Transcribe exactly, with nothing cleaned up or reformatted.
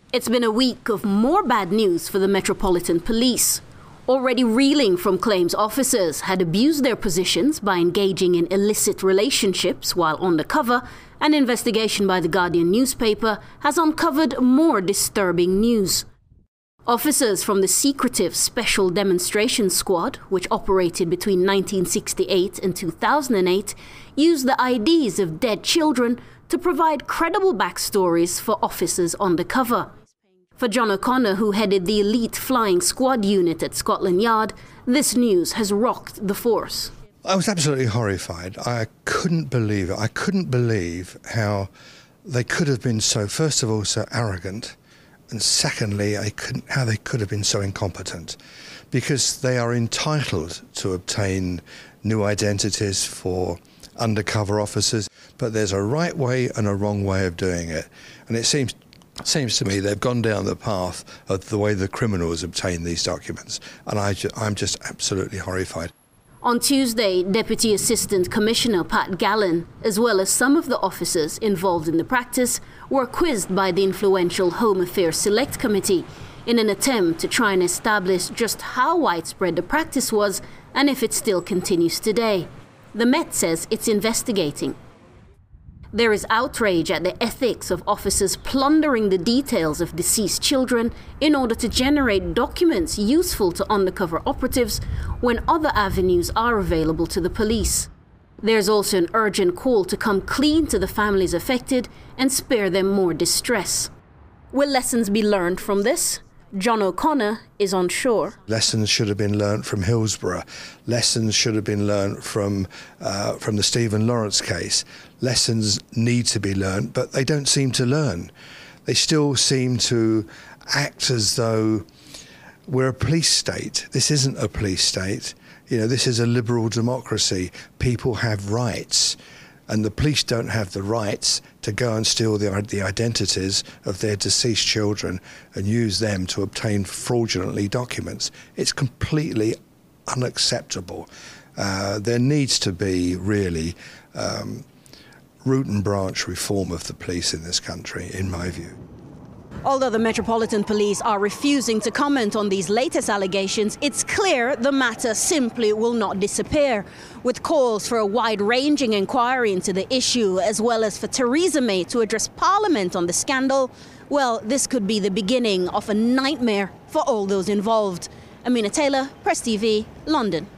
It's been a week of more bad news for the Metropolitan Police. Already reeling from claims officers had abused their positions by engaging in illicit relationships while undercover, an investigation by the Guardian newspaper has uncovered more disturbing news. Officers from the secretive Special Demonstration Squad, which operated between nineteen sixty-eight and two thousand eight, used the I Ds of dead children to provide credible backstories for officers undercover. For John O'Connor, who headed the elite flying squad unit at Scotland Yard, this news has rocked the force. I was absolutely horrified. I couldn't believe it. I couldn't believe how they could have been so, first of all, so arrogant, and secondly, I couldn't, how they could have been so incompetent, because they are entitled to obtain new identities for undercover officers, but there's a right way and a wrong way of doing it. And it seems Seems to me they've gone down the path of the way the criminals obtain these documents, and I ju- I'm just absolutely horrified. On Tuesday, Deputy Assistant Commissioner Pat Gallen, as well as some of the officers involved in the practice, were quizzed by the influential Home Affairs Select Committee in an attempt to try and establish just how widespread the practice was and if it still continues today. The Met says it's investigating. There is outrage at the ethics of officers plundering the details of deceased children in order to generate documents useful to undercover operatives when other avenues are available to the police. There's also an urgent call to come clean to the families affected and spare them more distress. Will lessons be learned from this? John O'Connor is unsure. Lessons should have been learnt from Hillsborough. Lessons should have been learnt from uh, from the Stephen Lawrence case. Lessons need to be learnt, but they don't seem to learn. They still seem to act as though we're a police state. This isn't a police state. You know, this is a liberal democracy. People have rights, and the police don't have the rights to go and steal the, the identities of their deceased children and use them to obtain fraudulently documents. It's completely unacceptable. Uh, there needs to be really um, root and branch reform of the police in this country, in my view. Although the Metropolitan Police are refusing to comment on these latest allegations, it's clear the matter simply will not disappear. With calls for a wide-ranging inquiry into the issue, as well as for Theresa May to address Parliament on the scandal, well, this could be the beginning of a nightmare for all those involved. Amina Taylor, Press T V, London.